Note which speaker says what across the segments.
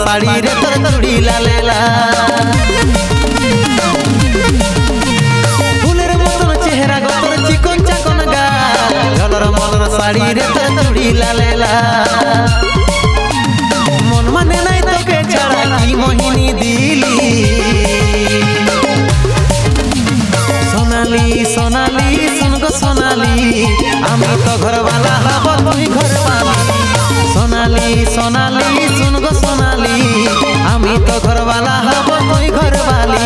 Speaker 1: साड़ी रे तोर चूड़ी लाले लाल फुलेर मतन चेहरा गो तोर चिकन चाकन गाल झलर मलर साड़ी रे तोर चूड़ी लाले लाल मन माने नाई तोके छाड़ा की मोहिनी दिली सोनाली सोनाली सुन गो सोनाली आमी तो घरवाला हब तुई घरवाली सोनाली सोनाली सुन गो सोनाली आमी तो घरवाला हब तुई घरवाली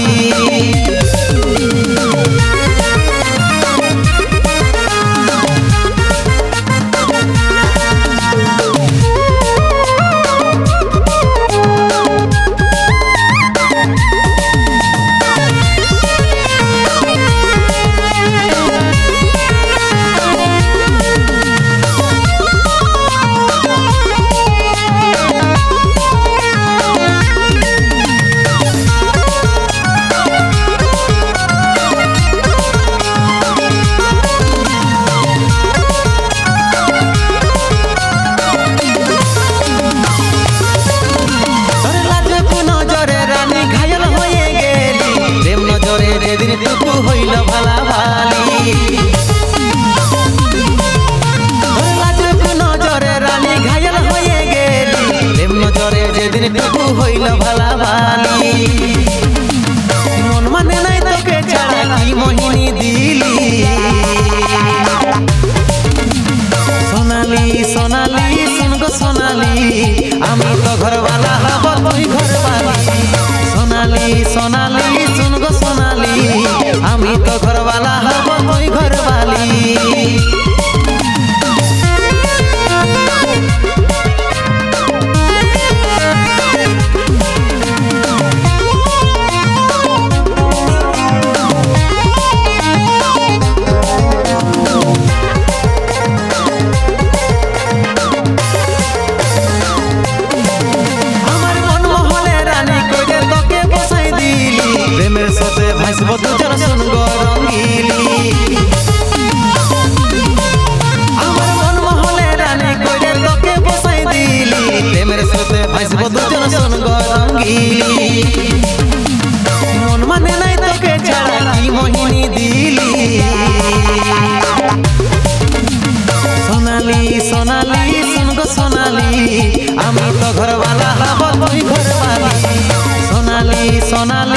Speaker 1: टुकु हईल भाला भाली लाजक नजरे रानी घायल हये गेली प्रेम नजरे जेदिन टुकु हईल भाला भाली मन माने नाई तोके छाड़ा की मोहिनी दिली सोनाली सोनाली सुन गो सोनाली आमी तो घरवाला हब तुई घरवाली सोनाली सोनाली सुन गो सोनाली आमी तो घरवाला हब तुई घरवाली प्रेमेर साथे भासब दुजन सुन गो रंगीली आमार मन महले रानी कइरे तोके बसाई दिली प्रेमेर साथे भासब दुजन सुन गो रंगीली मन माने नाई तोके छाड़ा की मोहिनी दिली सोनाली सोनाली सुन गो सोनाली आमी तो घरवाला हब तुई घरवाली सोनाली सोनाली